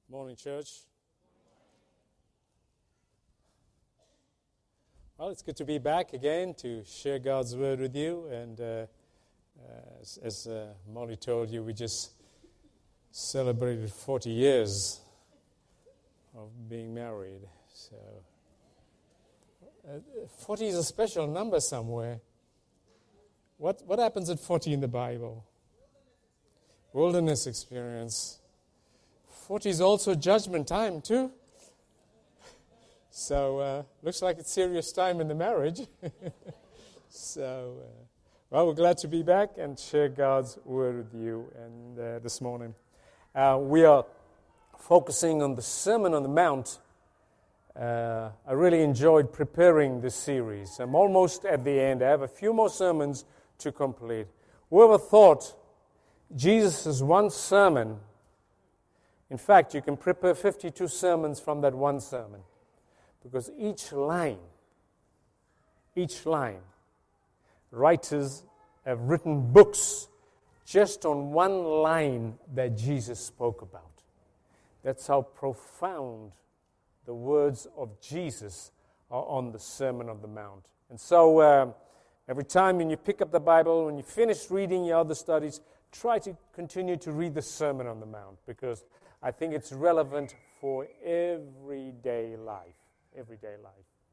Morning, church. Well, it's good to be back again to share God's word with you. And as Molly told you, we just celebrated 40 years of being married. So 40 is a special number somewhere. What happens at 40 in the Bible? Wilderness experience. 40 is also judgment time too. So looks like it's serious time in the marriage. Well, we're glad to be back and share God's word with you. And this morning, we are focusing on the Sermon on the Mount. I really enjoyed preparing this series. I'm almost at the end. I have a few more sermons to complete. Whoever thought Jesus' one sermon? In fact, you can prepare 52 sermons from that one sermon, because each line, writers have written books just on one line that Jesus spoke about. That's how profound the words of Jesus are on the Sermon on the Mount. And so every time when you pick up the Bible, when you finish reading your other studies, try to continue to read the Sermon on the Mount, because I think it's relevant for everyday life. Everyday life.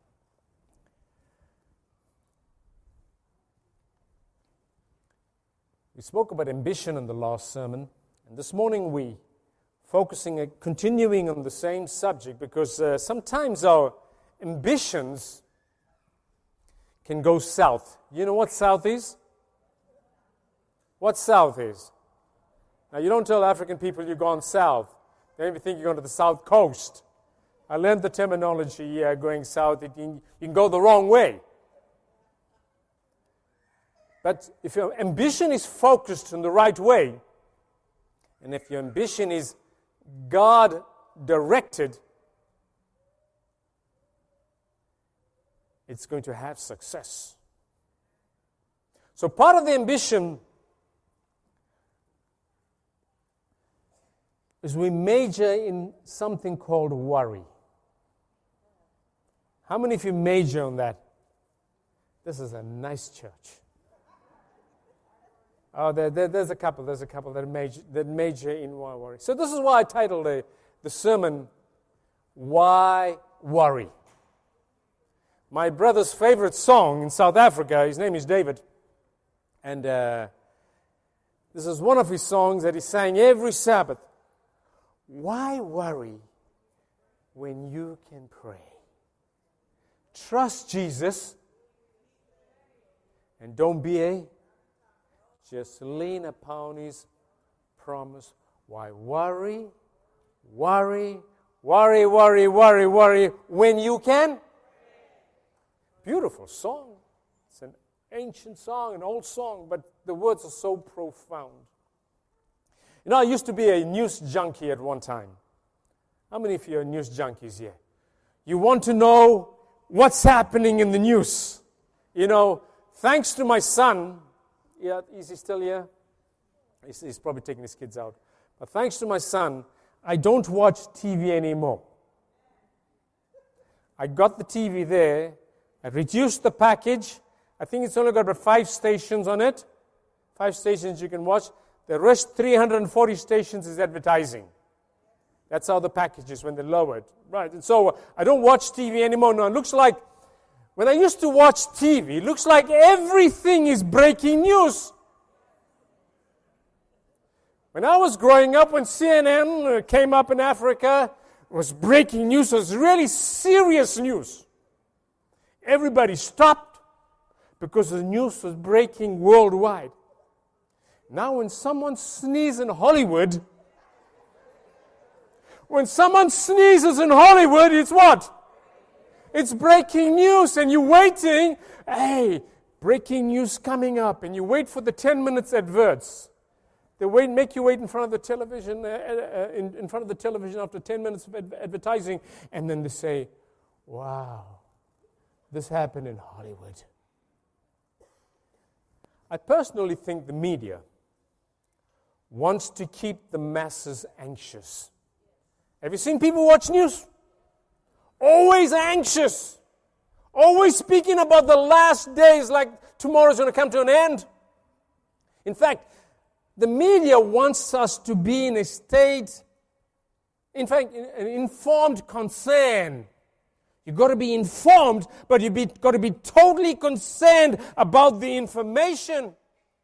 We spoke about ambition in the last sermon, and this morning we continuing on the same subject, because sometimes our ambitions can go south. You know what south is? What south is? Now, you don't tell African people you've gone south. They even think you're going to the south coast. I learned the terminology going south. You can go the wrong way. But if your ambition is focused in the right way, and if your ambition is God-directed, it's going to have success. So part of the ambition is we major in something called worry. How many of you major on that? This is a nice church. Oh, there's a couple that major in worry. So this is why I titled the sermon, Why Worry? My brother's favorite song in South Africa, his name is David, and this is one of his songs that he sang every Sabbath. Why worry when you can pray? Trust Jesus and don't be just lean upon His promise. Why worry when you can? Beautiful song. It's an ancient song, an old song, but the words are so profound. You know, I used to be a news junkie at one time. How many of you are news junkies here? You want to know what's happening in the news. You know, thanks to my son, is he still here? He's probably taking his kids out. But thanks to my son, I don't watch TV anymore. I got the TV there. I reduced the package. I think it's only got about 5 stations on it. 5 stations you can watch. The rest, 340 stations, is advertising. That's how the package is when they lower it. Right, and so I don't watch TV anymore. No, it looks like, when I used to watch TV, it looks like everything is breaking news. When I was growing up, when CNN came up in Africa, it was breaking news. It was really serious news. Everybody stopped because the news was breaking worldwide. Now when someone sneezes in Hollywood, it's what? It's breaking news, and you're waiting. Hey, breaking news coming up, and you wait for the 10 minutes adverts. They make you wait in front of the television, after 10 minutes of advertising, and then they say, wow, this happened in Hollywood. I personally think the media wants to keep the masses anxious. Have you seen people watch news? Always anxious. Always speaking about the last days like tomorrow's going to come to an end. In fact, the media wants us to be in a state, in fact, an informed concern. You've got to be informed, but you've got to be totally concerned about the information.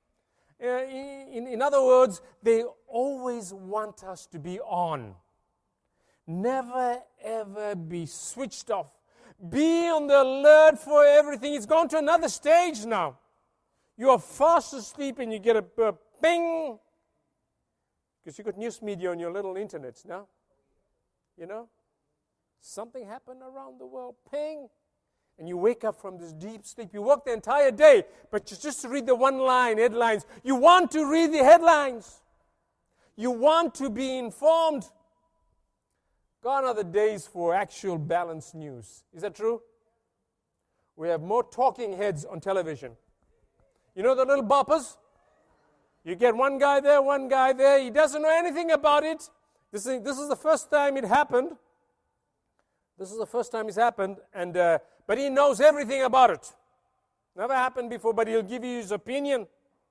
In other words, they always want us to be on. Never, ever be switched off. Be on the alert for everything. It's gone to another stage now. You are fast asleep and you get a ping. Because you've got news media on your little internets now. You know? Something happened around the world. Ping. And you wake up from this deep sleep. You work the entire day, but just to read the one-line headlines. You want to read the headlines. You want to be informed. Gone are the days for actual balanced news. Is that true? We have more talking heads on television. You know the little boppers? You get one guy there. He doesn't know anything about it. This is the first time it happened. This is the first time it's happened, but he knows everything about it. Never happened before, but he'll give you his opinion.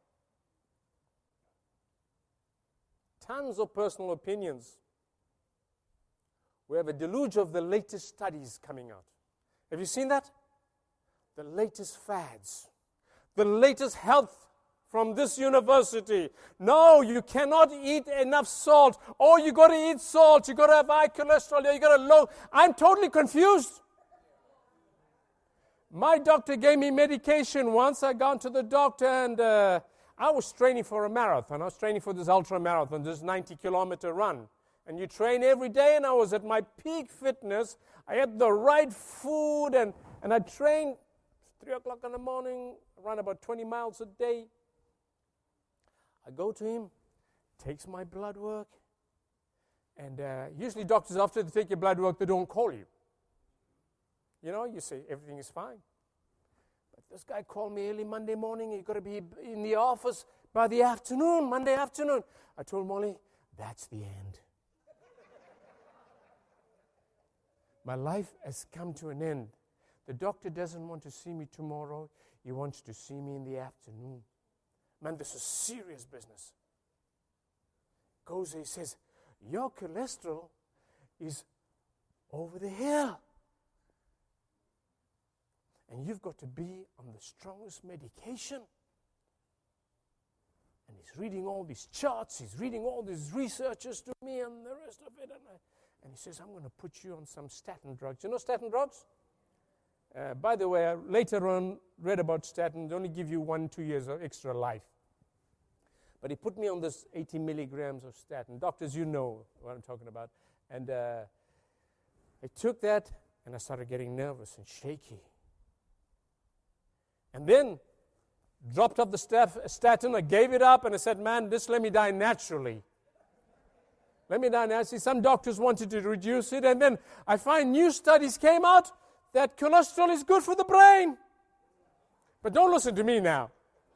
Tons of personal opinions. We have a deluge of the latest studies coming out. Have you seen that? The latest fads. The latest health from this university. No, you cannot eat enough salt. Oh, you got to eat salt. You got to have high cholesterol. You got to low. I'm totally confused. My doctor gave me medication once. I gone to the doctor and I was training for a marathon. I was training for this ultra marathon, this 90-kilometer run. And you train every day, and I was at my peak fitness. I had the right food, and I trained 3 o'clock in the morning, run about 20 miles a day. I go to him, takes my blood work, and usually doctors, after they take your blood work, they don't call you. You know, you say, everything is fine. But this guy called me early Monday morning. You've got to be in the office by the afternoon, Monday afternoon. I told Molly, that's the end. My life has come to an end. The doctor doesn't want to see me tomorrow. He wants to see me in the afternoon. Man, this is serious business. Goes, he says, your cholesterol is over the hill. And you've got to be on the strongest medication. And he's reading all these charts. He's reading all these researches to me and the rest of it. And he says, I'm going to put you on some statin drugs. You know statin drugs? By the way, I later on read about statin. They only give you 1-2 years of extra life. But he put me on this 80 milligrams of statin. Doctors, you know what I'm talking about. And I took that, and I started getting nervous and shaky. And then dropped off the statin. I gave it up, and I said, man, just let me die naturally. Let me die naturally. Some doctors wanted to reduce it, and then I find new studies came out that cholesterol is good for the brain. But don't listen to me now.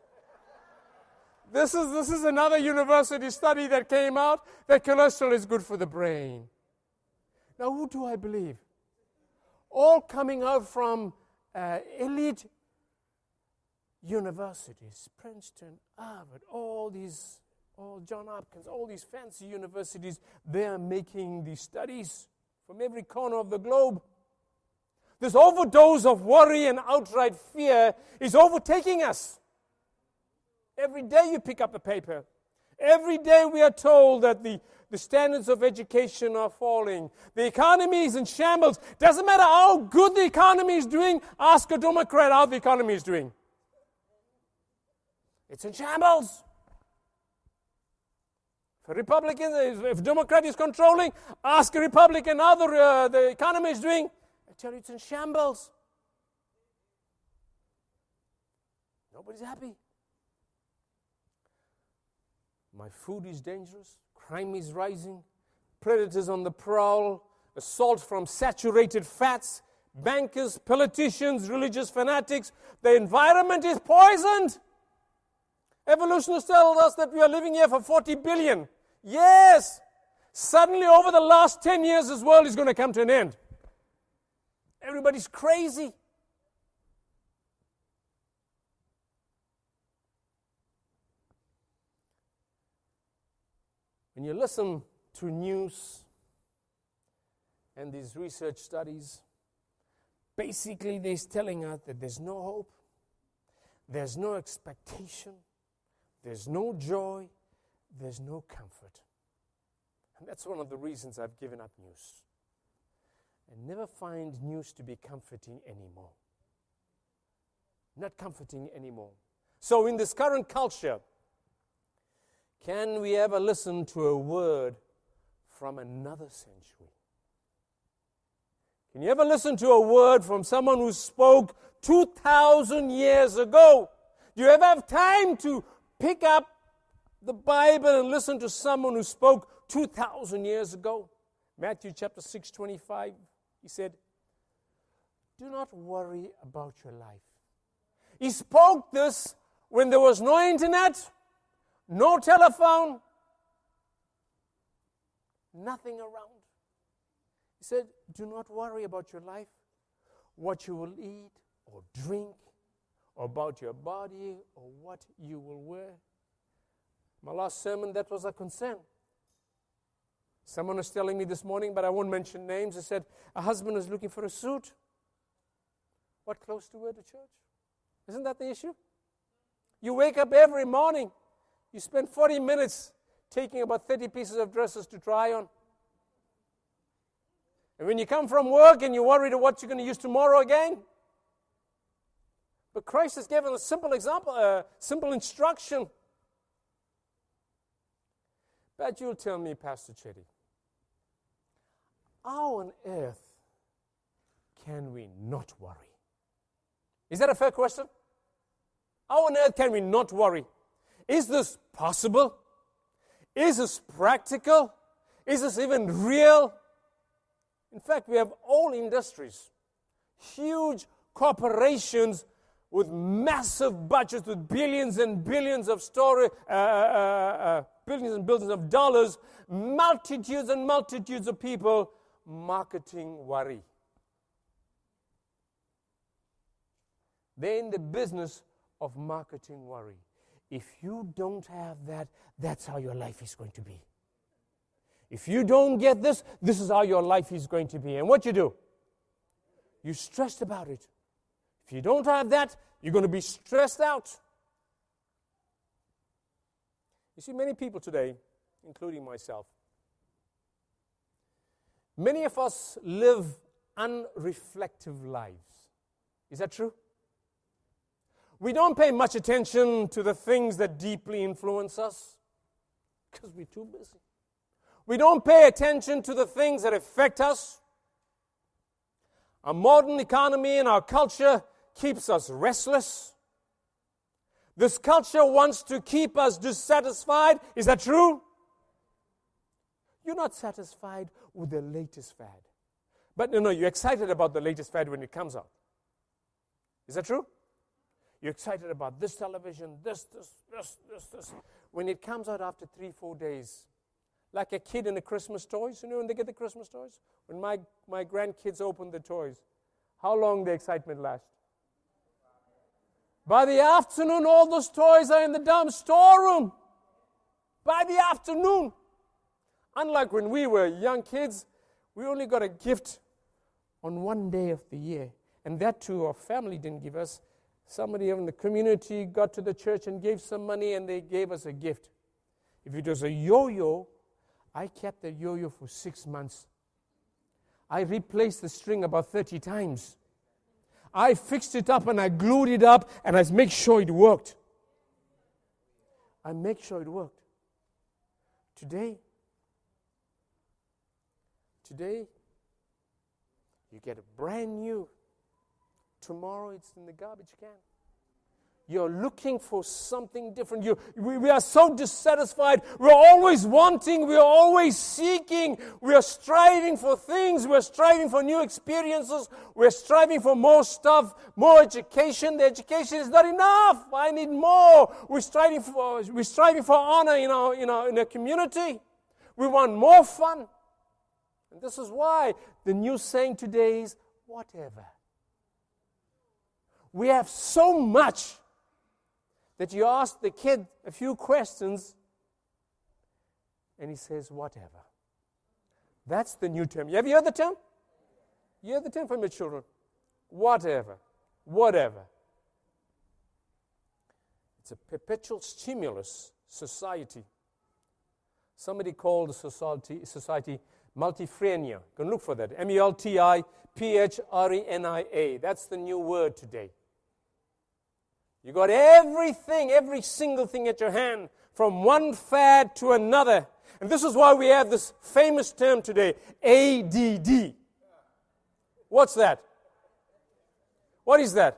This is another university study that came out that cholesterol is good for the brain. Now, who do I believe? All coming out from elite universities, Princeton, Harvard, all John Hopkins, all these fancy universities, they are making these studies from every corner of the globe. This overdose of worry and outright fear is overtaking us. Every day you pick up the paper. Every day we are told that the standards of education are falling. The economy is in shambles. Doesn't matter how good the economy is doing, ask a Democrat how the economy is doing. It's in shambles. For Republicans, if Democrat is controlling, ask a Republican how the economy is doing. I tell you, it's in shambles. Nobody's happy. My food is dangerous. Crime is rising. Predators on the prowl. Assault from saturated fats. Bankers, politicians, religious fanatics. The environment is poisoned. Evolutionists tell us that we are living here for 40 billion. Yes! Suddenly, over the last 10 years, this world is going to come to an end. Everybody's crazy. When you listen to news and these research studies, basically they're telling us that there's no hope, there's no expectation, there's no joy, there's no comfort. And that's one of the reasons I've given up news. I never find news to be comforting anymore. Not comforting anymore. So in this current culture, can we ever listen to a word from another century? Can you ever listen to a word from someone who spoke 2,000 years ago? Do you ever have time to pick up the Bible and listen to someone who spoke 2,000 years ago? Matthew chapter 6:25, he said, do not worry about your life. He spoke this when there was no internet, no telephone, nothing around. He said, do not worry about your life, what you will eat or drink, or about your body or what you will wear. My last sermon, that was a concern. Someone was telling me this morning, but I won't mention names. They said, a husband is looking for a suit. What clothes to wear to church? Isn't that the issue? You wake up every morning. You spend 40 minutes taking about 30 pieces of dresses to try on. And when you come from work and you're worried what you're going to use tomorrow again. But Christ has given a simple example, a simple instruction. But you'll tell me, Pastor Chetty, how on earth can we not worry? Is that a fair question? How on earth can we not worry? Is this possible? Is this practical? Is this even real? In fact, we have whole industries, huge corporations with massive budgets, with billions and billions of billions and billions of dollars, multitudes and multitudes of people marketing worry. They're in the business of marketing worry. If you don't have that, that's how your life is going to be. If you don't get this, this is how your life is going to be. And what you do? You're stressed about it. If you don't have that, you're going to be stressed out. You see, many people today, including myself, many of us live unreflective lives. Is that true? We don't pay much attention to the things that deeply influence us because we're too busy. We don't pay attention to the things that affect us. Our modern economy and our culture keeps us restless. This culture wants to keep us dissatisfied. Is that true? You're not satisfied with the latest fad. But no, you're excited about the latest fad when it comes out. Is that true? You're excited about this television, this. When it comes out after 3-4 days, like a kid in the Christmas toys, you know when they get the Christmas toys? When my grandkids open the toys, how long the excitement lasts? By the afternoon, all those toys are in the dumb storeroom. By the afternoon. Unlike when we were young kids, we only got a gift on one day of the year. And that too, our family didn't give us. Somebody in the community got to the church and gave some money and they gave us a gift. If it was a yo-yo, I kept the yo-yo for 6 months. I replaced the string about 30 times. I fixed it up and I glued it up and I make sure it worked. Today, you get a brand new. Tomorrow it's in the garbage can. You're looking for something different. We are so dissatisfied. We're always wanting. We're always seeking. We are striving for things. We're striving for new experiences. We're striving for more stuff, more education. The education is not enough. I need more. We're striving for honor in our community. We want more fun. And this is why the new saying today is, whatever. We have so much that you ask the kid a few questions and he says, whatever. That's the new term. Have you heard the term? You heard the term from your children? Whatever. Whatever. It's a perpetual stimulus society. Somebody called the society multifrenia. You can look for that. multiphrenia. That's the new word today. You got everything, every single thing at your hand, from one fad to another. And this is why we have this famous term today, ADD. What's that? What is that?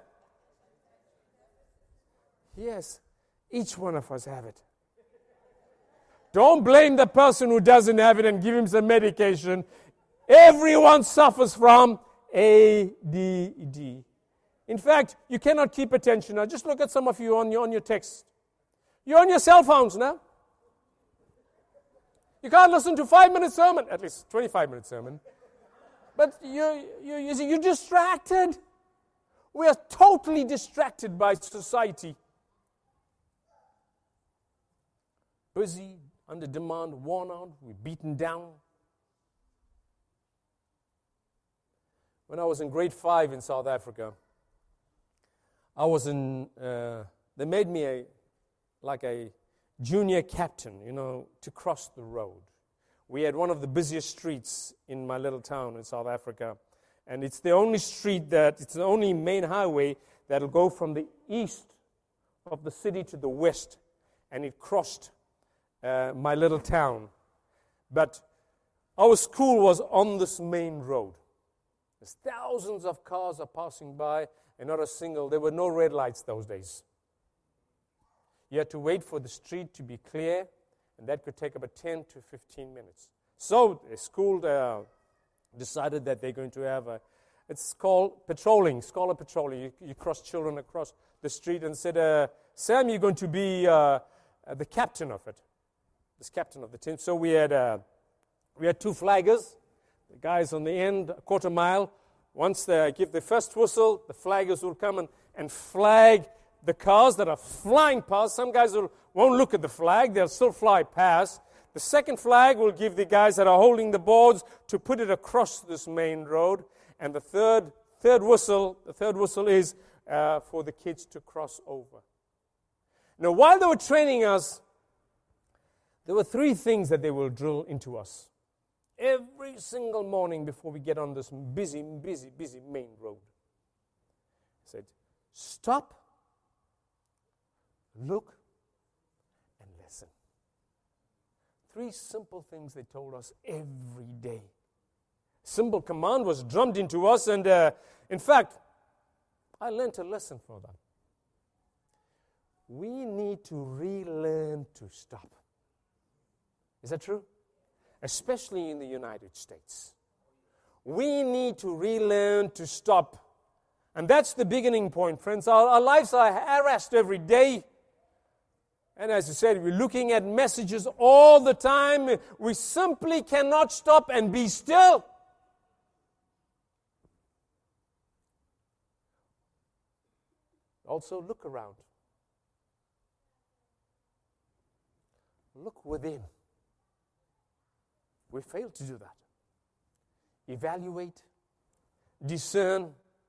Yes, each one of us have it. Don't blame the person who doesn't have it and give him some medication. Everyone suffers from ADD. In fact, you cannot keep attention. Now, just look at some of you on your text. You're on your cell phones now. You can't listen to 5-minute sermon, at least 25-minute sermon. But you're distracted. We are totally distracted by society. Busy, under demand, worn out, we're beaten down. When I was in grade 5 in South Africa, they made me a junior captain, to cross the road. We had one of the busiest streets in my little town in South Africa, and it's the only it's the only main highway that'll go from the east of the city to the west, and it crossed my little town. But our school was on this main road. There's thousands of cars are passing by, and not a single, there were no red lights those days. You had to wait for the street to be clear, and that could take about 10 to 15 minutes. So the school decided that they're going to have it's called patrolling, scholar patrolling. You cross children across the street and said, Sam, you're going to be the captain of it, this captain of the team. So we had 2 flaggers, the guys on the end, a quarter mile. Once they give the first whistle, the flaggers will come and flag the cars that are flying past. Some guys won't look at the flag. They'll still fly past. The second flag will give the guys that are holding the boards to put it across this main road. And the third whistle is for the kids to cross over. Now, while they were training us, there were 3 things that they will drill into us every single morning before we get on this busy main road. They said, stop, look, and listen. 3 simple things they told us every day. Simple command was drummed into us, and in fact, I learned a lesson for them. We need to relearn to stop. Is that true? Especially in the United States. We need to relearn to stop. And that's the beginning point, friends. Our lives are harassed every day. And as I said, we're looking at messages all the time. We simply cannot stop and be still. Also, look around. Look within. We fail to do that. Evaluate, discern,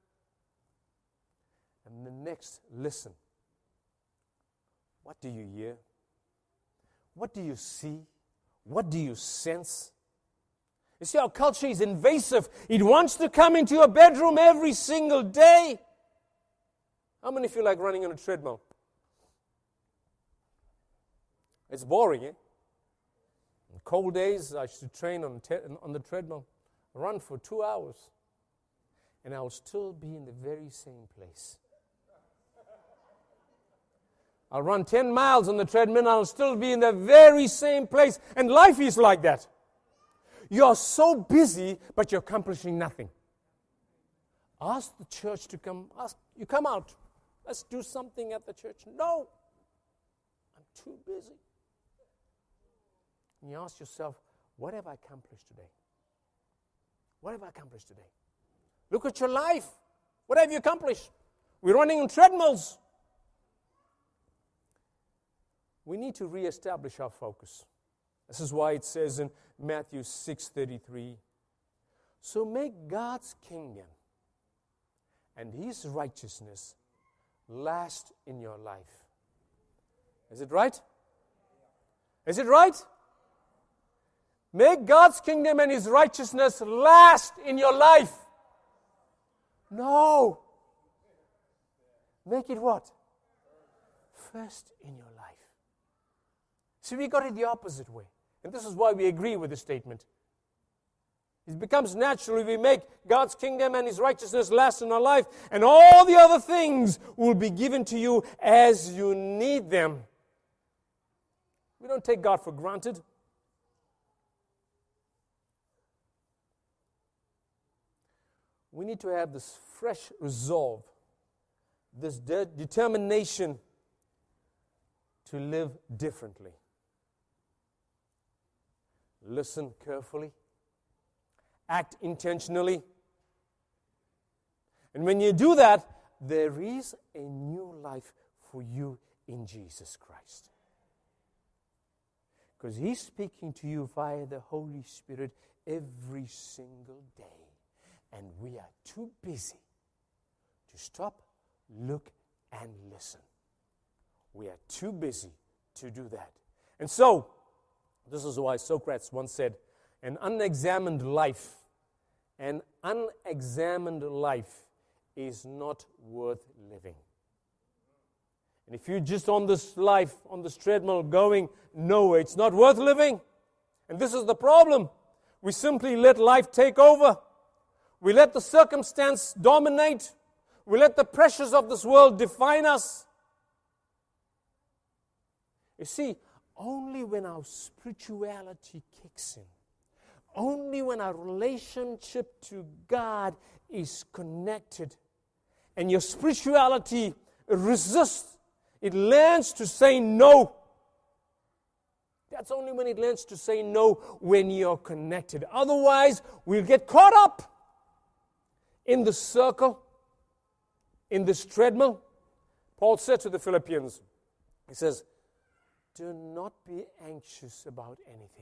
and the next, listen. What do you hear? What do you see? What do you sense? You see, our culture is invasive. It wants to come into your bedroom every single day. How many feel like running on a treadmill? It's boring, eh? On cold days, I used to train on the treadmill, run for 2 hours, and I will still be in the very same place. I'll run 10 miles on the treadmill, and I'll still be in the very same place. And life is like that. You're so busy, but you're accomplishing nothing. Ask the church to come. You come out. Let's do something at the church. No, I'm too busy. And you ask yourself, what have I accomplished today? What have I accomplished today? Look at your life. What have you accomplished? We're running on treadmills. We need to reestablish our focus. This is why it says in Matthew 6:33, so make God's kingdom and His righteousness last in your life. Is it right? Is it right? Make God's kingdom and His righteousness last in your life. No. Make it what? First in your life. See, we got it the opposite way. And this is why we agree with the statement. It becomes natural if we make God's kingdom and His righteousness last in our life, and all the other things will be given to you as you need them. We don't take God for granted. We need to have this fresh resolve, this determination to live differently. Listen carefully. Act intentionally. And when you do that, there is a new life for you in Jesus Christ. Because He's speaking to you via the Holy Spirit every single day. And we are too busy to stop, look, and listen. We are too busy to do that. And so, this is why Socrates once said, an unexamined life is not worth living. And if you're just on this life, on this treadmill going nowhere, it's not worth living. And this is the problem. We simply let life take over. We let the circumstance dominate. We let the pressures of this world define us. You see, only when our spirituality kicks in, only when our relationship to God is connected, and your spirituality resists, it learns to say no. That's only when it learns to say no when you're connected. Otherwise, we'll get caught up in the circle, in this treadmill. Paul said to the Philippians, he says, do not be anxious about anything,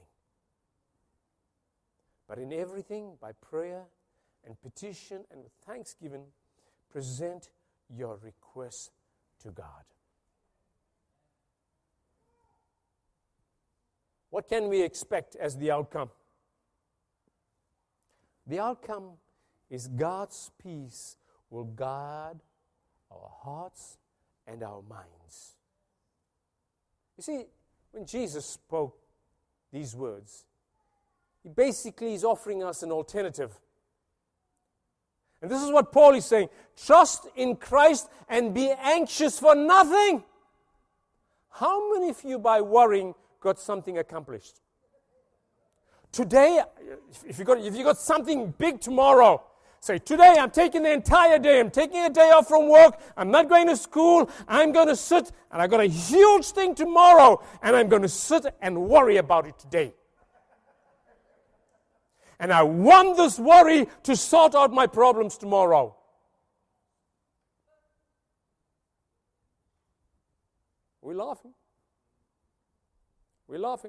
but in everything, by prayer and petition and with thanksgiving, present your requests to God. What can we expect as the outcome? The outcome is God's peace will guard our hearts and our minds. You see, when Jesus spoke these words, He basically is offering us an alternative. And this is what Paul is saying. Trust in Christ and be anxious for nothing. How many of you, by worrying, got something accomplished? Today, if you got something big tomorrow, say, today I'm taking the entire day. I'm taking a day off from work. I'm not going to school. I'm going to sit, and I've got a huge thing tomorrow, and I'm going to sit and worry about it today. And I want this worry to sort out my problems tomorrow. We're laughing. We're laughing.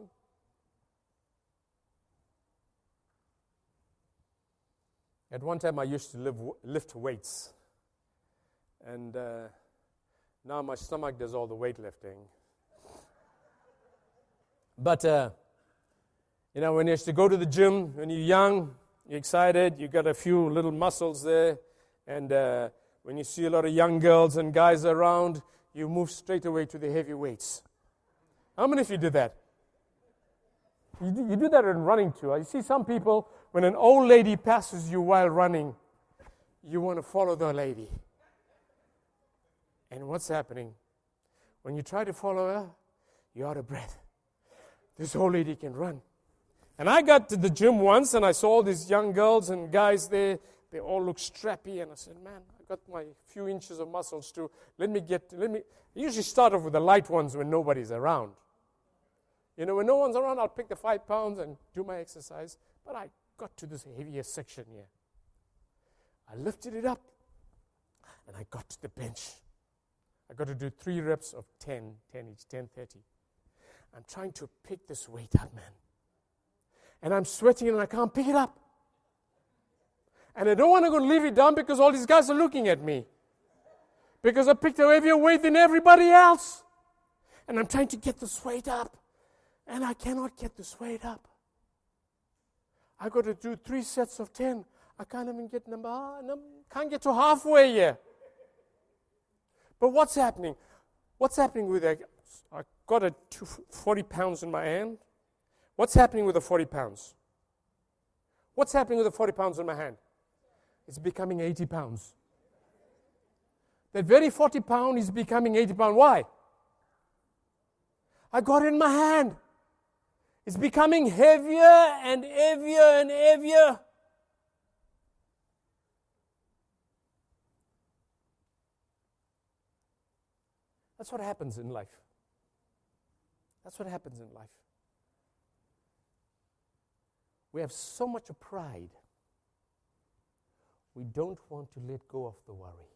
At one time, I used to lift weights. And now my stomach does all the weightlifting. But, when you used to go to the gym, when you're young, you're excited, you got a few little muscles there. And when you see a lot of young girls and guys around, you move straight away to the heavy weights. How many of you did that? You do that in running too. You see some people, when an old lady passes you while running, you want to follow the lady. And what's happening? When you try to follow her, you're out of breath. This old lady can run. And I got to the gym once, and I saw all these young girls and guys there. They all look strappy, and I said, man, I got my few inches of muscles too. I usually start off with the light ones when nobody's around. You know, when no one's around, I'll pick the 5 pounds and do my exercise. But I got to this heavier section here. I lifted it up, and I got to the bench. I got to do 3 reps of 10 each, 10, 30. I'm trying to pick this weight up, man. And I'm sweating, and I can't pick it up. And I don't want to go leave it down because all these guys are looking at me. Because I picked a heavier weight than everybody else. And I'm trying to get this weight up. And I cannot get this weight up. I got to do 3 sets of 10. I can't even get can't get to halfway here. But what's happening? What's happening with that? I got 40 pounds in my hand. What's happening with the 40 pounds? What's happening with the 40 pounds in my hand? It's becoming 80 pounds. That very 40 pound is becoming 80 pound. Why? I got it in my hand. It's becoming heavier and heavier and heavier. That's what happens in life. That's what happens in life. We have so much pride. We don't want to let go of the worry.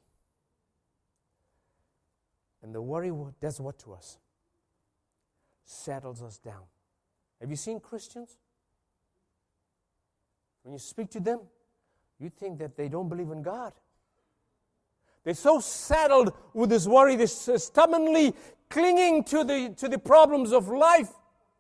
And the worry does what to us? Settles us down. Have you seen Christians? When you speak to them, you think that they don't believe in God. They're so saddled with this worry, they're stubbornly clinging to the problems of life.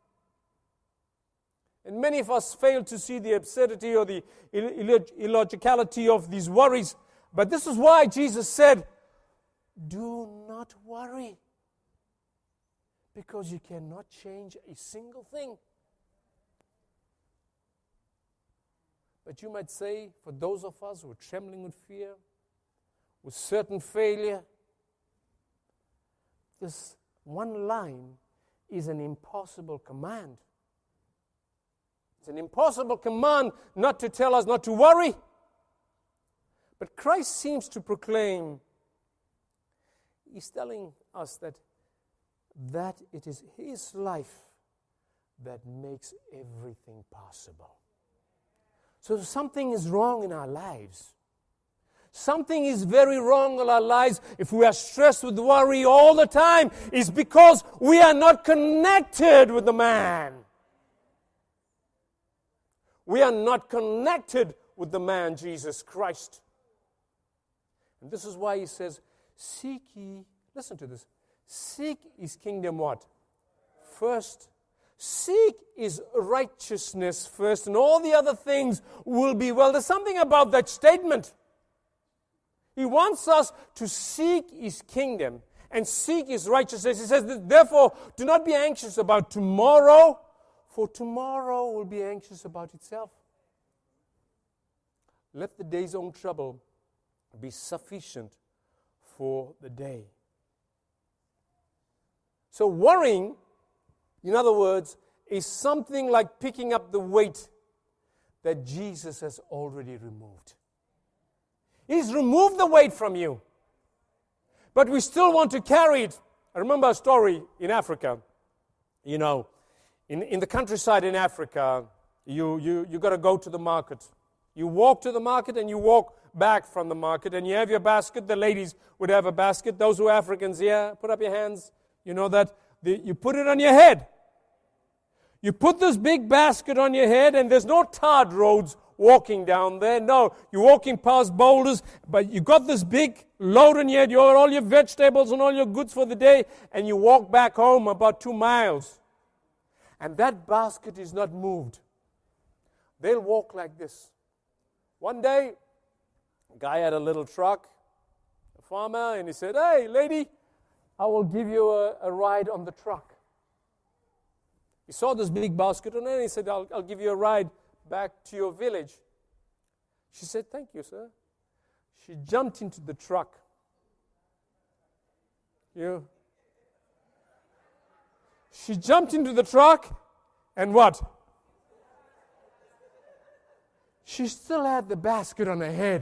And many of us fail to see the absurdity or the illogicality of these worries. But this is why Jesus said, do not worry. Because you cannot change a single thing. But you might say, for those of us who are trembling with fear, with certain failure, this one line is an impossible command. It's an impossible command not to tell us not to worry. But Christ seems to proclaim, He's telling us that it is His life that makes everything possible. So if something is wrong in our lives, something is very wrong in our lives, if we are stressed with worry all the time, it's because we are not connected with the man. We are not connected with the man, Jesus Christ. And this is why He says, seek ye, listen to this, seek His kingdom what? First. Seek His righteousness first, and all the other things will be well. There's something about that statement. He wants us to seek His kingdom and seek His righteousness. He says, therefore, do not be anxious about tomorrow, for tomorrow will be anxious about itself. Let the day's own trouble be sufficient for the day. So worrying, in other words, is something like picking up the weight that Jesus has already removed. He's removed the weight from you. But we still want to carry it. I remember a story in Africa. You know, in the countryside in Africa, you got to go to the market. You walk to the market and you walk back from the market and you have your basket. The ladies would have a basket. Those who are Africans here, put up your hands. You know that you put it on your head. You put this big basket on your head and there's no tarred roads walking down there. No, you're walking past boulders, but you got this big load on your head. You got all your vegetables and all your goods for the day, and you walk back home about 2 miles. And that basket is not moved. They'll walk like this. One day, a guy had a little truck, a farmer, and he said, "Hey, lady, I will give you a ride on the truck." He saw this big basket on it, and he said, I'll give you a ride back to your village. She said, "Thank you, sir." She jumped into the truck. She jumped into the truck, and what? She still had the basket on her head.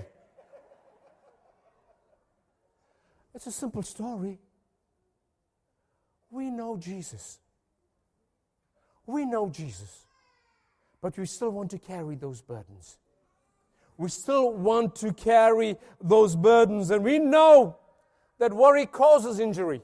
It's a simple story. We know Jesus. We know Jesus, but we still want to carry those burdens. We still want to carry those burdens, and we know that worry causes injury.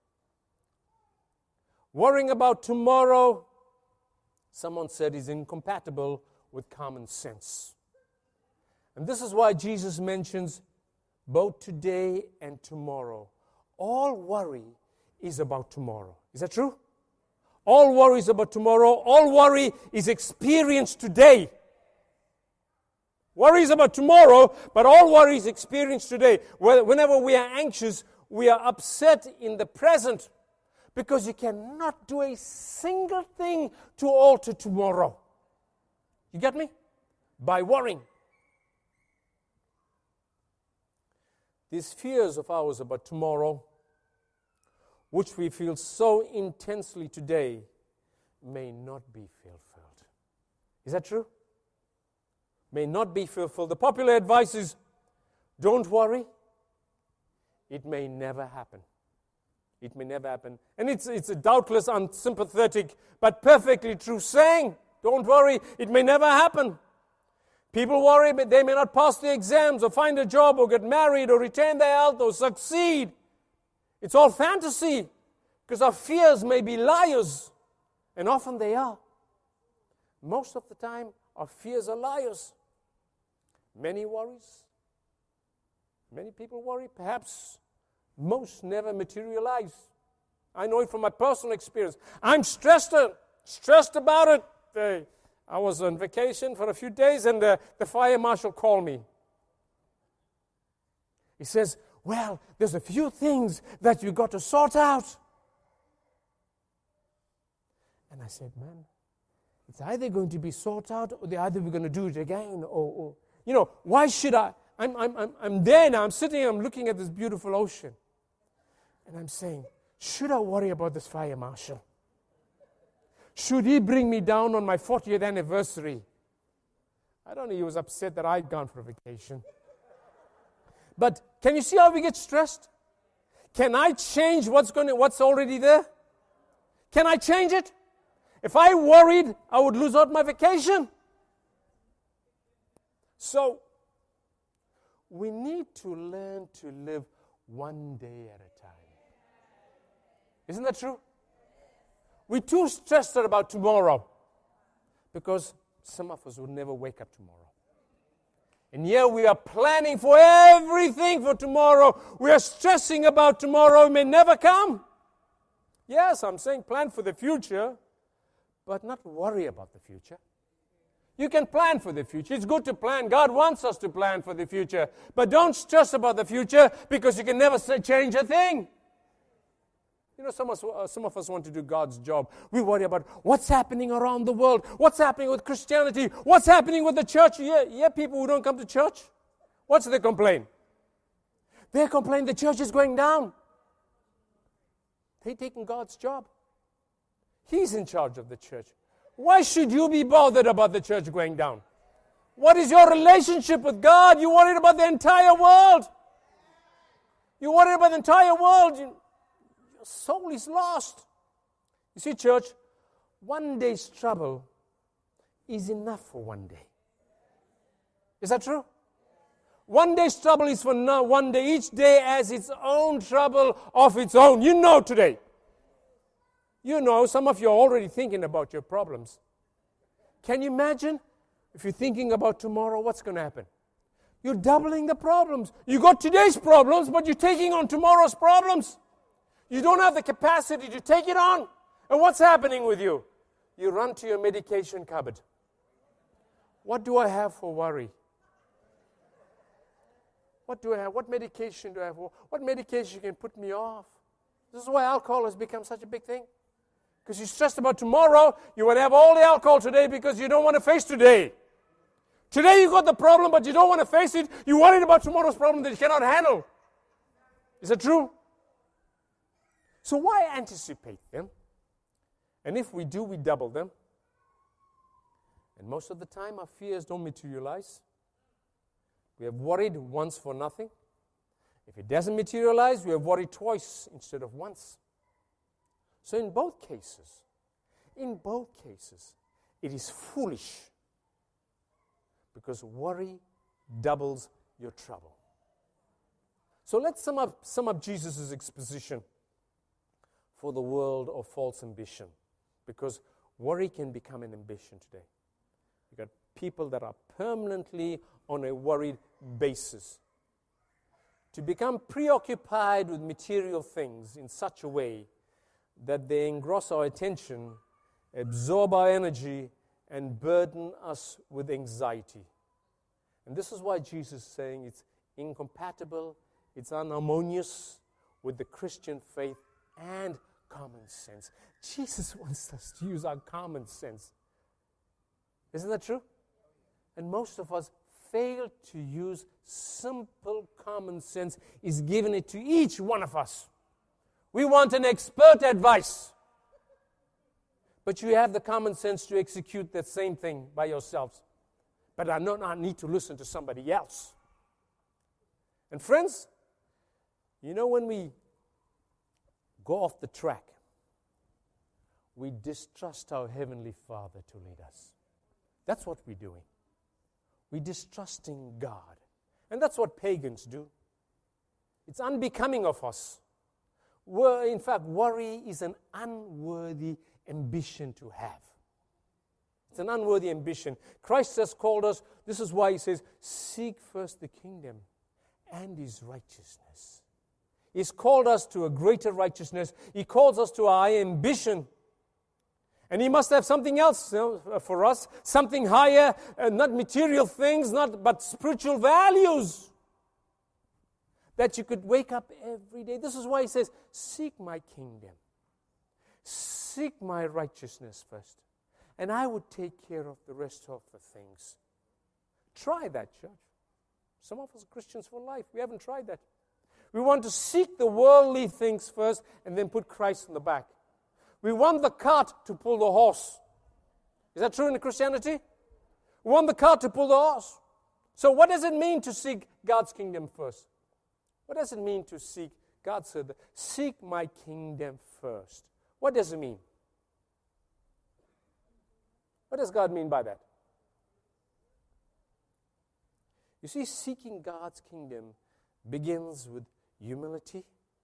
Worrying about tomorrow, someone said, is incompatible with common sense. And this is why Jesus mentions both today and tomorrow. All worry is about tomorrow. Is that true? All worry is about tomorrow. All worry is experienced today. Worry is about tomorrow, but all worry is experienced today. Whenever we are anxious, we are upset in the present because you cannot do a single thing to alter tomorrow. You get me? By worrying. These fears of ours about tomorrow, which we feel so intensely today, may not be fulfilled. Is that true? May not be fulfilled. The popular advice is, don't worry. It may never happen. It may never happen. And it's a doubtless unsympathetic but perfectly true saying. Don't worry, it may never happen. People worry, but they may not pass the exams or find a job or get married or retain their health or succeed. It's all fantasy because our fears may be liars, and often they are. Most of the time, our fears are liars. Many worries. Many people worry. Perhaps most never materialize. I know it from my personal experience. I'm stressed about it. I was on vacation for a few days, and the fire marshal called me. He says, well, there's a few things that you got to sort out. And I said, man, it's either going to be sorted out or they're either we're going to do it again. Or why should I? I'm there now. I'm sitting, I'm looking at this beautiful ocean. And I'm saying, should I worry about this fire marshal? Should he bring me down on my 40th anniversary? I don't know, he was upset that I'd gone for a vacation. But can you see how we get stressed? Can I change what's already there? Can I change it? If I worried, I would lose out my vacation. So, we need to learn to live one day at a time. Isn't that true? We're too stressed about tomorrow because some of us will never wake up tomorrow. And here we are planning for everything for tomorrow. We are stressing about tomorrow. It may never come. Yes, I'm saying plan for the future, but not worry about the future. You can plan for the future. It's good to plan. God wants us to plan for the future. But don't stress about the future because you can never change a thing. You know, some of us want to do God's job. We worry about what's happening around the world, what's happening with Christianity, what's happening with the church. Yeah, people who don't come to church. What's their complaint? They complain the church is going down. They're taking God's job. He's in charge of the church. Why should you be bothered about the church going down? What is your relationship with God? You're worried about the entire world. You're worried about the entire world. Your soul is lost. You see, church, one day's trouble is enough for one day. Is that true? One day's trouble is for now. One day, each day has its own trouble of its own. You know today. You know, some of you are already thinking about your problems. Can you imagine if you're thinking about tomorrow, what's going to happen? You're doubling the problems. You got today's problems, but you're taking on tomorrow's problems. You don't have the capacity to take it on. And what's happening with you? You run to your medication cupboard. What do I have for worry? What do I have? What medication do I have? What medication can put me off? This is why alcohol has become such a big thing. Because you're stressed about tomorrow, you want to have all the alcohol today because you don't want to face today. Today you got the problem, but you don't want to face it. You're worried about tomorrow's problem that you cannot handle. Is that true? So why anticipate them? And if we do, we double them. And most of the time, our fears don't materialize. We have worried once for nothing. If it doesn't materialize, we have worried twice instead of once. So in both cases, in both cases, it is foolish because worry doubles your trouble. So let's sum up Jesus' exposition for the world of false ambition, because worry can become an ambition today. You've got people that are permanently on a worried basis. To become preoccupied with material things in such a way that they engross our attention, absorb our energy, and burden us with anxiety. And this is why Jesus is saying it's incompatible, it's unharmonious with the Christian faith and common sense. Jesus wants us to use our common sense. Isn't that true? And most of us fail to use simple common sense. He's given it to each one of us. We want an expert advice. But you have the common sense to execute that same thing by yourselves. But I do not need to listen to somebody else. And friends, you know, when we go off the track, we distrust our Heavenly Father to lead us. That's what we're doing. We're distrusting God. And that's what pagans do. It's unbecoming of us. In fact, worry is an unworthy ambition to have. It's an unworthy ambition. Christ has called us, this is why he says, seek first the kingdom and his righteousness. He's called us to a greater righteousness. He calls us to our ambition. And he must have something else for us, something higher, not material things, but spiritual values that you could wake up every day. This is why he says, seek my kingdom. Seek my righteousness first. And I would take care of the rest of the things. Try that, church. Some of us are Christians for life. We haven't tried that. We want to seek the worldly things first and then put Christ in the back. We want the cart to pull the horse. Is that true in Christianity? We want the cart to pull the horse. So what does it mean to seek God's kingdom first? What does it mean to seek? God said, seek my kingdom first. What does it mean? What does God mean by that? You see, seeking God's kingdom begins with humility,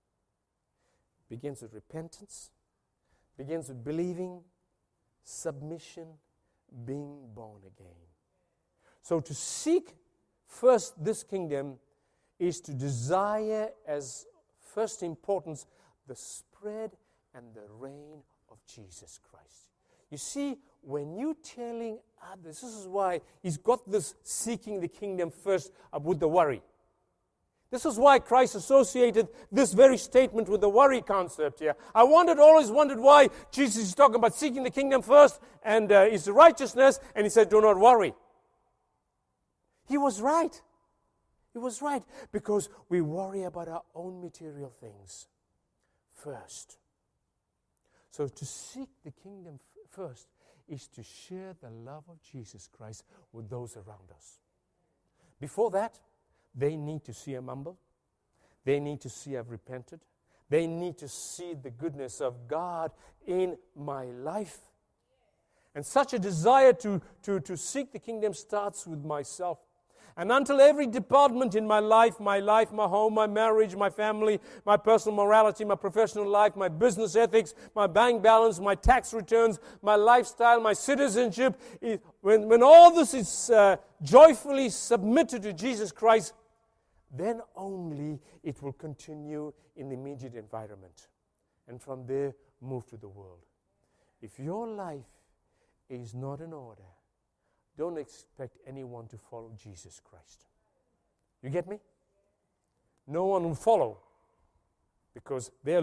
begins with repentance, begins with believing, submission, being born again. So to seek first this kingdom is to desire as first importance the spread and the reign of Jesus Christ. You see, when you're telling others, this is why he's got this seeking the kingdom first with the worry. This is why Christ associated this very statement with the worry concept here. I always wondered why Jesus is talking about seeking the kingdom first and his righteousness, and he said, do not worry. He was right. He was right, because we worry about our own material things first. So to seek the kingdom first is to share the love of Jesus Christ with those around us. Before that, they need to see I'm humble. They need to see I've repented. They need to see the goodness of God in my life. And such a desire to seek the kingdom starts with myself. And until every department in my life, my home, my marriage, my family, my personal morality, my professional life, my business ethics, my bank balance, my tax returns, my lifestyle, my citizenship, when all this is joyfully submitted to Jesus Christ, then only it will continue in the immediate environment. And from there, move to the world. If your life is not in order, don't expect anyone to follow Jesus Christ. You get me? No one will follow, because they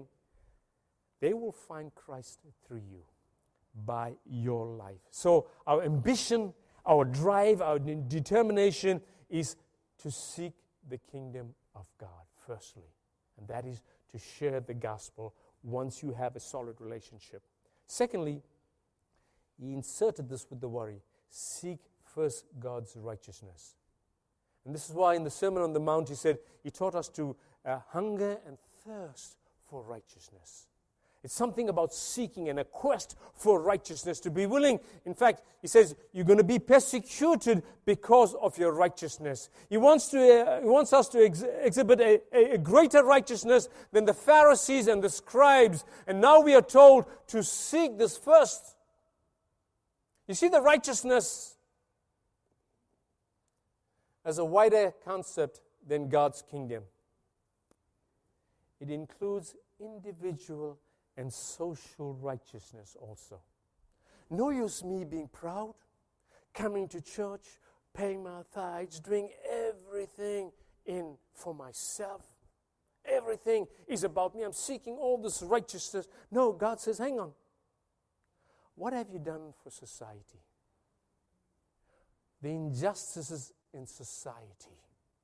will find Christ through you by your life. So our ambition, our drive, our determination is to seek the kingdom of God firstly. And that is to share the gospel once you have a solid relationship. Secondly, he inserted this with the worry. Seek first God's righteousness. And this is why in the Sermon on the Mount he taught us to hunger and thirst for righteousness. It's something about seeking and a quest for righteousness, to be willing. In fact, he says, you're going to be persecuted because of your righteousness. He wants us to exhibit a greater righteousness than the Pharisees and the scribes. And now we are told to seek this first. You see, the righteousness as a wider concept than God's kingdom. It includes individual and social righteousness also. No use me being proud, coming to church, paying my tithes, doing everything in for myself. Everything is about me. I'm seeking all this righteousness. No, God says, hang on. What have you done for society? The injustices in society.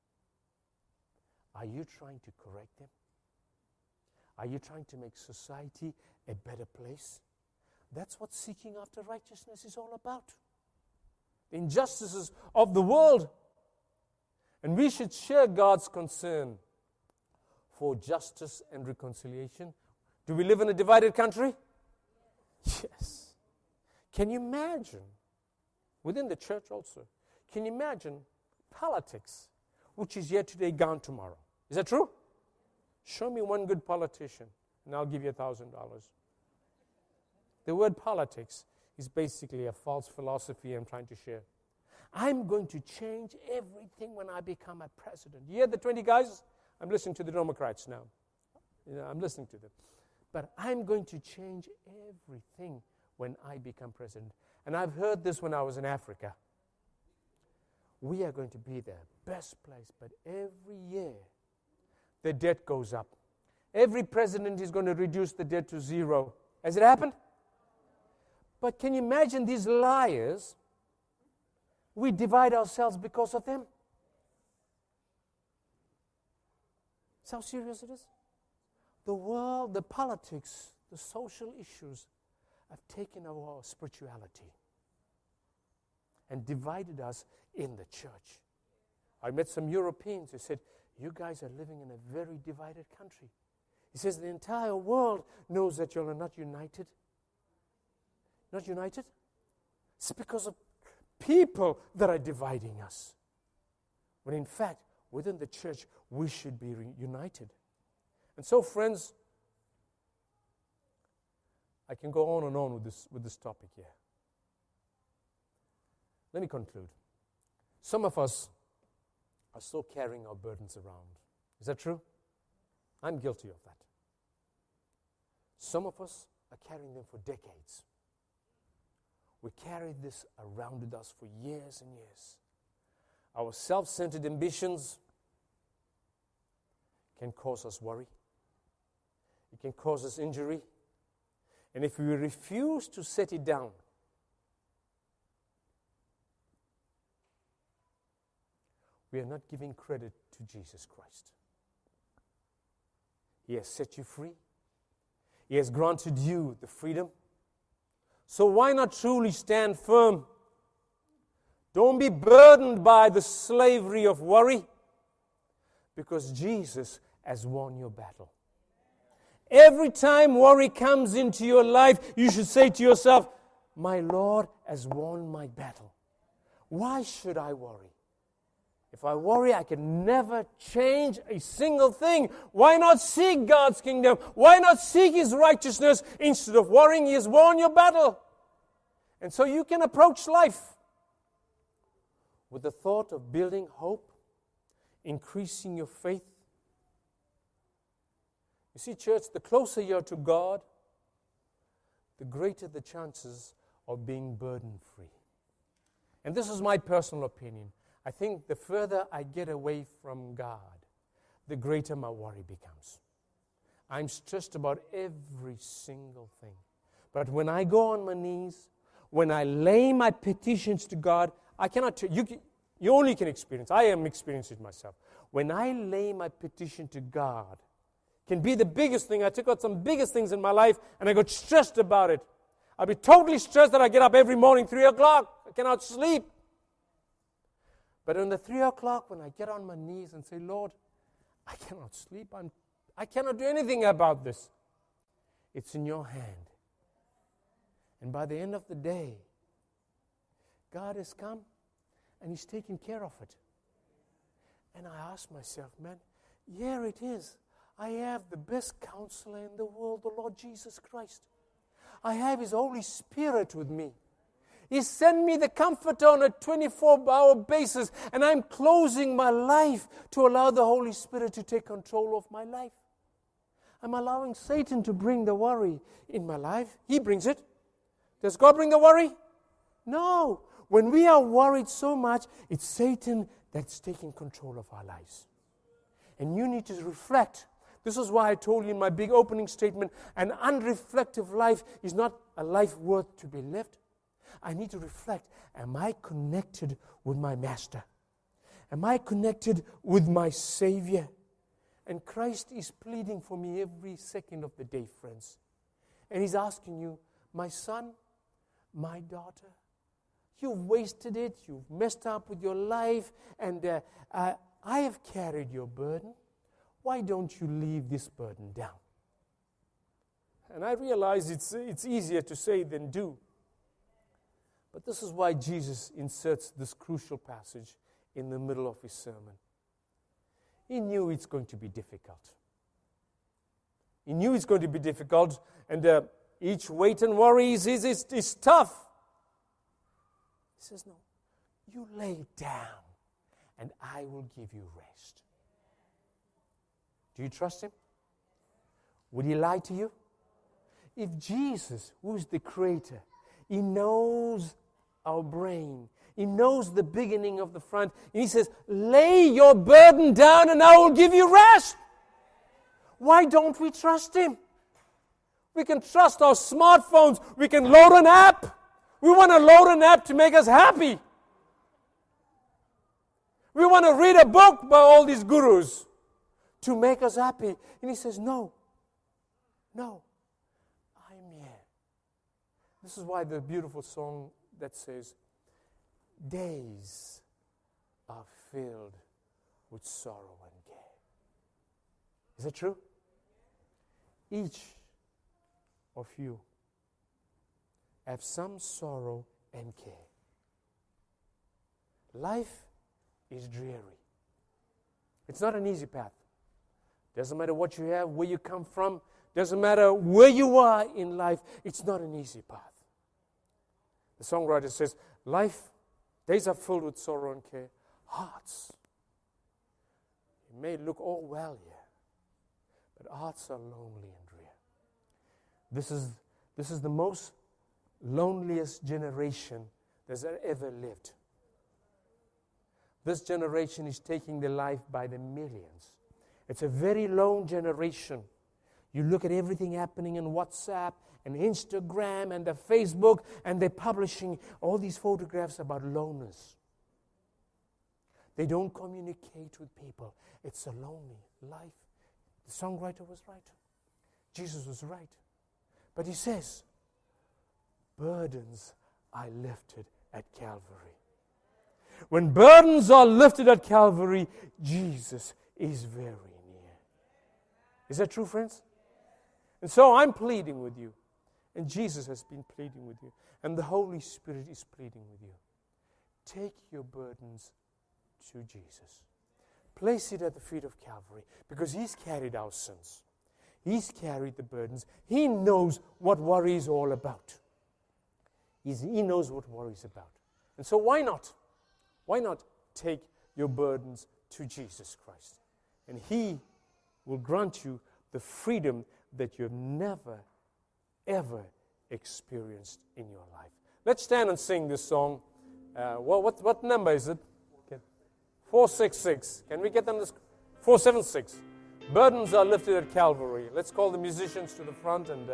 Are you trying to correct them? Are you trying to make society a better place? That's what seeking after righteousness is all about. The injustices of the world. And we should share God's concern for justice and reconciliation. Do we live in a divided country? Yes. Can you imagine, within the church also, can you imagine politics, which is here today, gone tomorrow? Is that true? Show me one good politician, and I'll give you $1,000. The word politics is basically a false philosophy I'm trying to share. I'm going to change everything when I become a president. You hear the 20 guys? I'm listening to the Democrats now. I'm listening to them. But I'm going to change everything when I become president. And I've heard this when I was in Africa. We are going to be the best place, but every year, the debt goes up. Every president is going to reduce the debt to zero. Has it happened? But can you imagine these liars? We divide ourselves because of them. See how serious it is? The world, the politics, the social issues have taken over our spirituality and divided us in the church. I met some Europeans who said, you guys are living in a very divided country. He says the entire world knows that you're not united. Not united? It's because of people that are dividing us. When in fact, within the church, we should be united. And so, friends, I can go on and on with this topic here. Let me conclude. Some of us are still carrying our burdens around. Is that true? I'm guilty of that. Some of us are carrying them for decades. We carried this around with us for years and years. Our self-centered ambitions can cause us worry. It can cause us injury. And if we refuse to set it down, we are not giving credit to Jesus Christ. He has set you free. He has granted you the freedom. So why not truly stand firm? Don't be burdened by the slavery of worry, because Jesus has won your battle. Every time worry comes into your life, you should say to yourself, my Lord has won my battle. Why should I worry? If I worry, I can never change a single thing. Why not seek God's kingdom? Why not seek His righteousness instead of worrying? He has won your battle. And so you can approach life with the thought of building hope, increasing your faith. You see, church, the closer you are to God, the greater the chances of being burden-free. And this is my personal opinion. I think the further I get away from God, the greater my worry becomes. I'm stressed about every single thing. But when I go on my knees, when I lay my petitions to God, I cannot tell you. You only can experience. I am experiencing it myself. When I lay my petition to God, can be the biggest thing. I took out some biggest things in my life, and I got stressed about it. I'll be totally stressed that I get up every morning, 3 o'clock. I cannot sleep. But on the 3 o'clock, when I get on my knees and say, Lord, I cannot sleep. I cannot do anything about this. It's in your hand. And by the end of the day, God has come and He's taken care of it. And I ask myself, man, here it is. I have the best counselor in the world, the Lord Jesus Christ. I have His Holy Spirit with me. He sent me the Comforter on a 24-hour basis, and I'm closing my life to allow the Holy Spirit to take control of my life. I'm allowing Satan to bring the worry in my life. He brings it. Does God bring the worry? No. When we are worried so much, it's Satan that's taking control of our lives. And you need to reflect. This is why I told you in my big opening statement, an unreflective life is not a life worth to be lived. I need to reflect, am I connected with my Master? Am I connected with my Savior? And Christ is pleading for me every second of the day, friends. And He's asking you, my son, my daughter, you've wasted it, you've messed up with your life, and I have carried your burden. Why don't you leave this burden down? And I realize it's easier to say than do. But this is why Jesus inserts this crucial passage in the middle of His sermon. He knew it's going to be difficult. He knew it's going to be difficult, and each weight and worry is tough. He says, no, you lay it down, and I will give you rest. Do you trust Him? Would He lie to you? If Jesus, who is the Creator, He knows our brain, He knows the beginning of the front, and He says, lay your burden down and I will give you rest. Why don't we trust Him? We can trust our smartphones. We can load an app. We want to load an app to make us happy. We want to read a book by all these gurus to make us happy. And He says, no, I'm here. This is why the beautiful song that says, days are filled with sorrow and care. Is that true? Each of you have some sorrow and care. Life is dreary. It's not an easy path. Doesn't matter what you have, where you come from, doesn't matter where you are in life, it's not an easy path. The songwriter says, days are filled with sorrow and care. Hearts, it may look all well here, but hearts are lonely and drear. This is the most loneliest generation that's ever lived. This generation is taking their life by the millions. It's a very lone generation. You look at everything happening in WhatsApp and Instagram and the Facebook, and they're publishing all these photographs about loners. They don't communicate with people. It's a lonely life. The songwriter was right. Jesus was right. But He says, burdens are lifted at Calvary. When burdens are lifted at Calvary, Jesus is very near. Is that true, friends? And so I'm pleading with you. And Jesus has been pleading with you. And the Holy Spirit is pleading with you. Take your burdens to Jesus. Place it at the feet of Calvary, because He's carried our sins. He's carried the burdens. He knows what worry is all about. He knows what worry is about. And so why not? Why not take your burdens to Jesus Christ? And He will grant you the freedom that you've never, ever experienced in your life. Let's stand and sing this song. What number is it? 466. Can we get them this? 476. Burdens are lifted at Calvary. Let's call the musicians to the front and...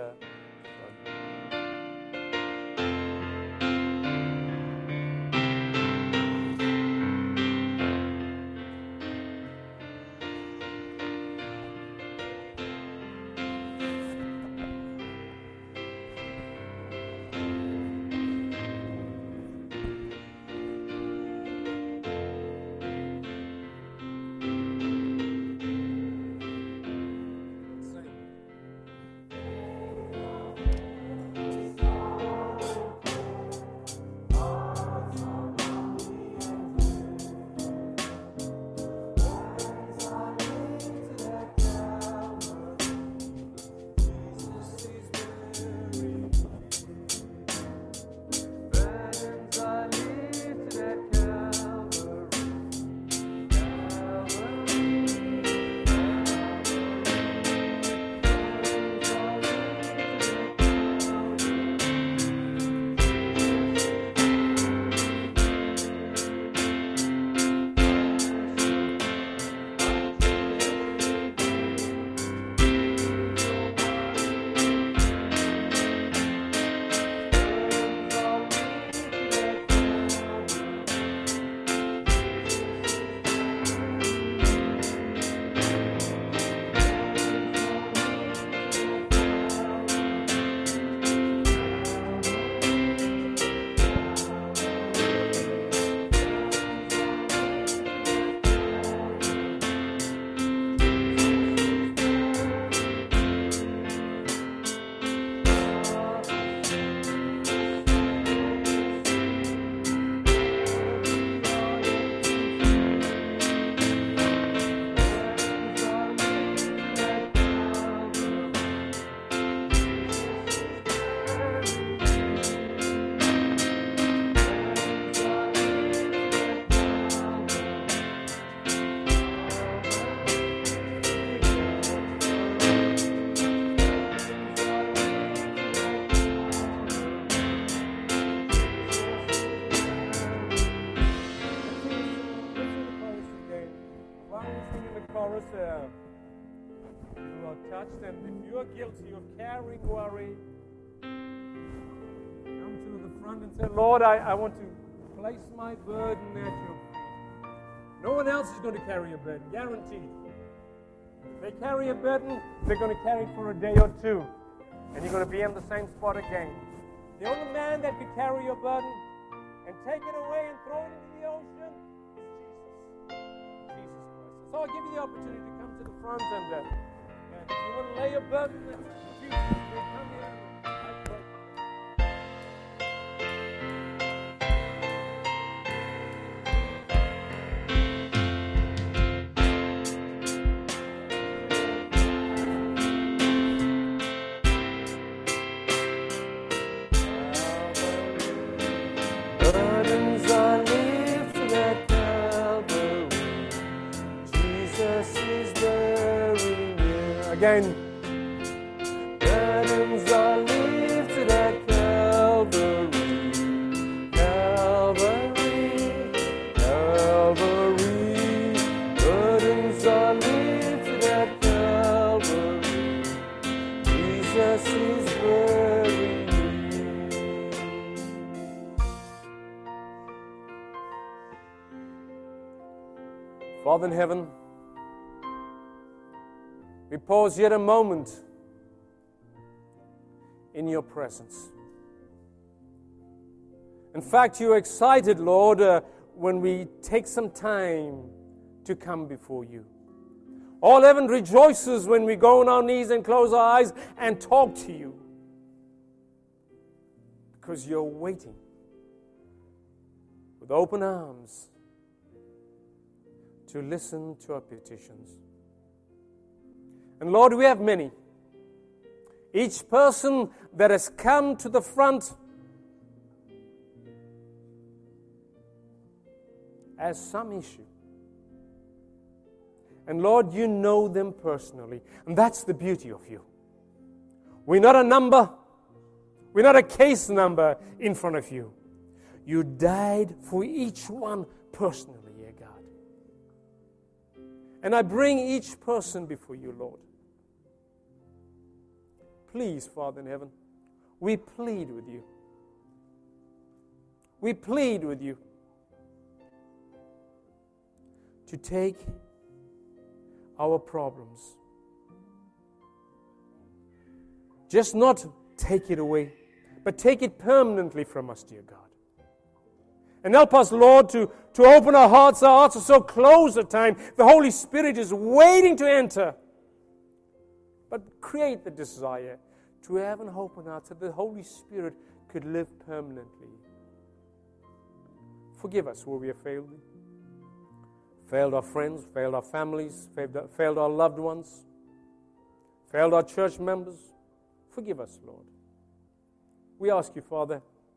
chorus. You are touched, and if you are guilty of carrying worry, come to the front and say, Lord, I want to place my burden at your feet. No one else is going to carry your burden, guaranteed. If they carry a burden, they're going to carry it for a day or two, and you're going to be in the same spot again. The only man that could carry your burden and take it away and throw it into the ocean is Jesus. Jesus Christ. So I'll give you the opportunity to come to the front, and if you want to lay your burden, Jesus will come here. I pray. Burdens are lifted at Calvary. Jesus is very near. Again. Burdens are lifted at Calvary. Calvary. Calvary. Burdens are lifted at Calvary. Jesus is very near. Father in heaven, we pause yet a moment in your presence. In fact, you're excited, Lord, when we take some time to come before you. All heaven rejoices when we go on our knees and close our eyes and talk to you, because you're waiting with open arms to listen to our petitions. And Lord, we have many. Each person that has come to the front has some issue. And Lord, you know them personally. And that's the beauty of you. We're not a number. We're not a case number in front of you. You died for each one personally. And I bring each person before you, Lord. Please, Father in heaven, we plead with you. We plead with you to take our problems. Just not take it away, but take it permanently from us, dear God. And help us, Lord, to open our hearts. Our hearts are so closed at times. The Holy Spirit is waiting to enter. But create the desire to have an open heart so the Holy Spirit could live permanently. Forgive us where we have failed. Failed our friends, failed our families, failed our loved ones, failed our church members. Forgive us, Lord. We ask you, Father,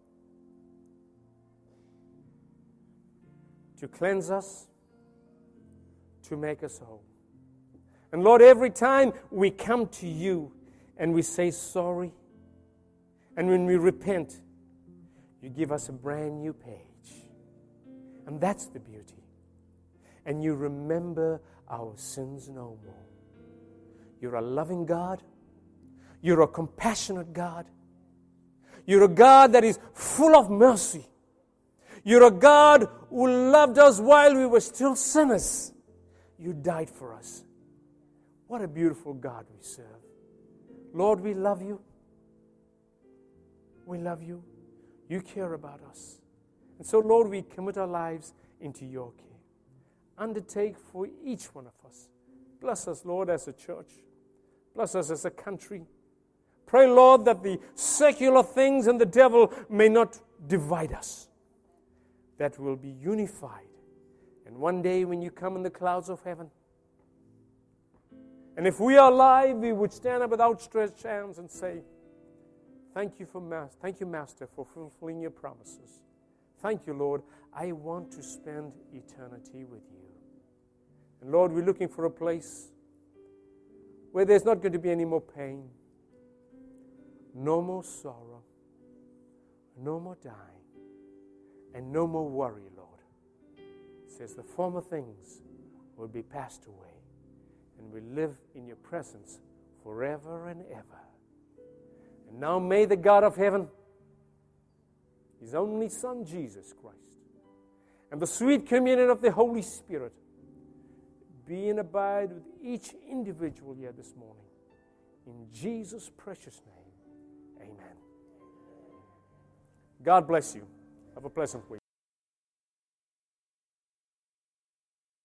to cleanse us, to make us whole. And Lord, every time we come to you and we say sorry, and when we repent, you give us a brand new page. And that's the beauty. And you remember our sins no more. You're a loving God. You're a compassionate God. You're a God that is full of mercy. You're a God who loved us while we were still sinners. You died for us. What a beautiful God we serve. Lord, we love you. We love you. You care about us. And so, Lord, we commit our lives into your care. Undertake for each one of us. Bless us, Lord, as a church. Bless us as a country. Pray, Lord, that the secular things and the devil may not divide us. That we'll be unified. And one day when you come in the clouds of heaven, and if we are alive, we would stand up with outstretched hands and say, thank you, Master, for fulfilling your promises. Thank you, Lord. I want to spend eternity with you. And Lord, we're looking for a place where there's not going to be any more pain, no more sorrow, no more dying, and no more worry, Lord. It says the former things will be passed away. and we live in your presence forever and ever. And now may the God of heaven, His only Son, Jesus Christ, and the sweet communion of the Holy Spirit be and abide with each individual here this morning. In Jesus' precious name, amen. God bless you. Have a pleasant week.